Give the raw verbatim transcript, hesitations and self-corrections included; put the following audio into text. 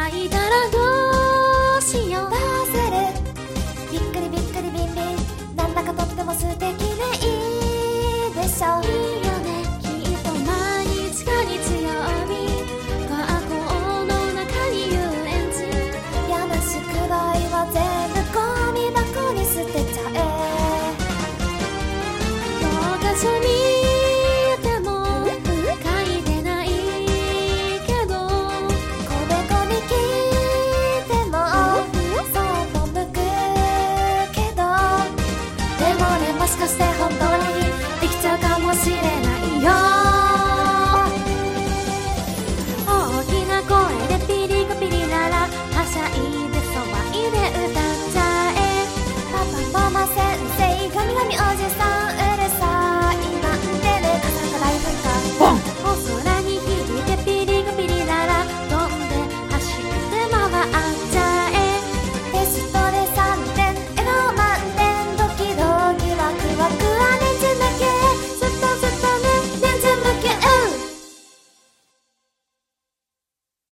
いたらどうしよう。 どうする？びっくりびっくりビンビン、なんだかとっても素敵でいいでしょ。 いいよね、きっと毎日が日曜日、学校の中に遊園地、 やましくらいは全部ゴミ箱に捨てちゃえ。 教科書見ても書いてないけど、 こめこみ聞いてもそっと向くけど、でもね